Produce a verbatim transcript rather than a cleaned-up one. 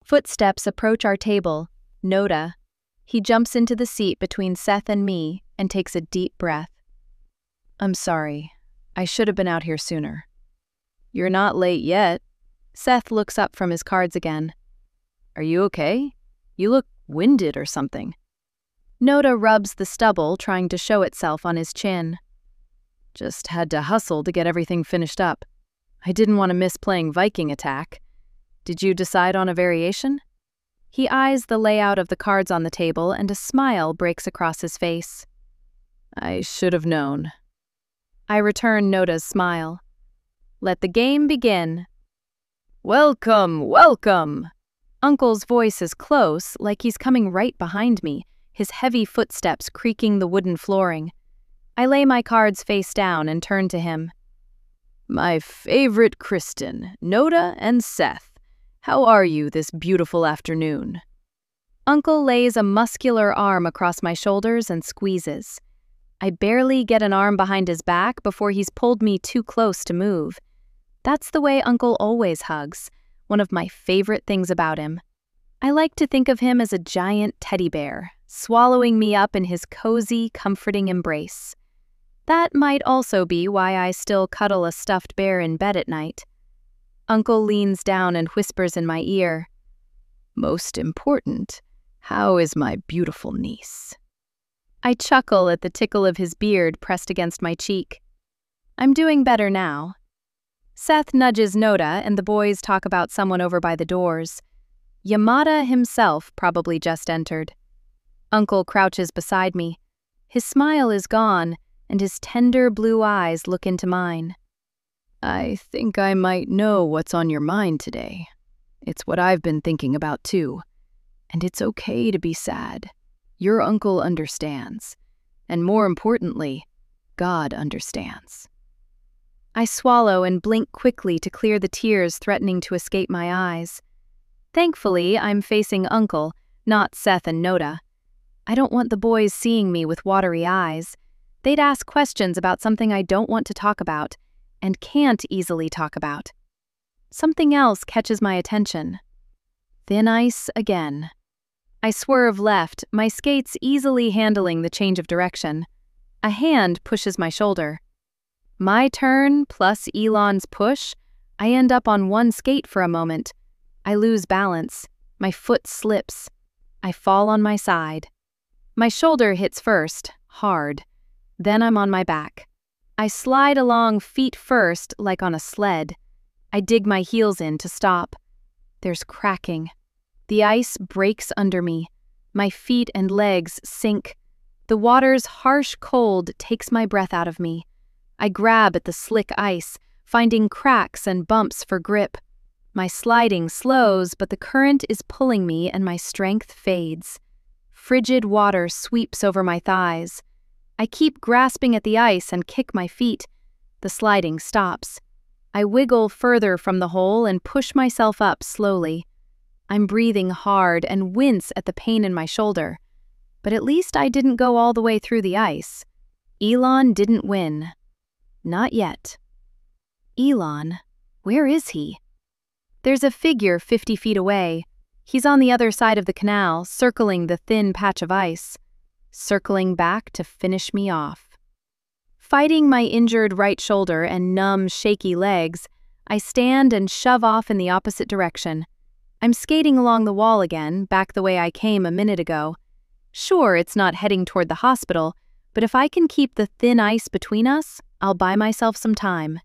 Footsteps approach our table. Noda. He jumps into the seat between Seth and me and takes a deep breath. I'm sorry. I should have been out here sooner. You're not late yet. Seth looks up from his cards again. Are you okay? You look winded or something. Noda rubs the stubble, trying to show itself on his chin. Just had to hustle to get everything finished up. I didn't want to miss playing Viking Attack. Did you decide on a variation? He eyes the layout of the cards on the table, and a smile breaks across his face. I should have known. I return Noda's smile. Let the game begin. Welcome, welcome! Uncle's voice is close, like he's coming right behind me, his heavy footsteps creaking the wooden flooring. I lay my cards face down and turn to him. My favorite Kristen, Noda and Seth. How are you this beautiful afternoon? Uncle lays a muscular arm across my shoulders and squeezes. I barely get an arm behind his back before he's pulled me too close to move. That's the way Uncle always hugs, one of my favorite things about him. I like to think of him as a giant teddy bear, swallowing me up in his cozy, comforting embrace. That might also be why I still cuddle a stuffed bear in bed at night. Uncle leans down and whispers in my ear, Most important, how is my beautiful niece? I chuckle at the tickle of his beard pressed against my cheek. I'm doing better now. Seth nudges Noda, and the boys talk about someone over by the doors. Yamada himself probably just entered. Uncle crouches beside me. His smile is gone, and his tender blue eyes look into mine. I think I might know what's on your mind today. It's what I've been thinking about too. And it's okay to be sad. Your uncle understands. And more importantly, God understands. I swallow and blink quickly to clear the tears threatening to escape my eyes. Thankfully, I'm facing Uncle, not Seth and Noda. I don't want the boys seeing me with watery eyes. They'd ask questions about something I don't want to talk about, and can't easily talk about. Something else catches my attention. Thin ice again. I swerve left, my skates easily handling the change of direction. A hand pushes my shoulder. My turn plus Elon's push, I end up on one skate for a moment. I lose balance. My foot slips. I fall on my side. My shoulder hits first, hard. Then I'm on my back. I slide along feet first like on a sled. I dig my heels in to stop. There's cracking. The ice breaks under me. My feet and legs sink. The water's harsh cold takes my breath out of me. I grab at the slick ice, finding cracks and bumps for grip. My sliding slows, but the current is pulling me and my strength fades. Frigid water sweeps over my thighs. I keep grasping at the ice and kick my feet. The sliding stops. I wiggle further from the hole and push myself up slowly. I'm breathing hard and wince at the pain in my shoulder. But at least I didn't go all the way through the ice. Elon didn't win. Not yet. Elon, where is he? There's a figure fifty feet away. He's on the other side of the canal, circling the thin patch of ice. Circling back to finish me off. Fighting my injured right shoulder and numb, shaky legs, I stand and shove off in the opposite direction. I'm skating along the wall again, back the way I came a minute ago. Sure, it's not heading toward the hospital, but if I can keep the thin ice between us, I'll buy myself some time.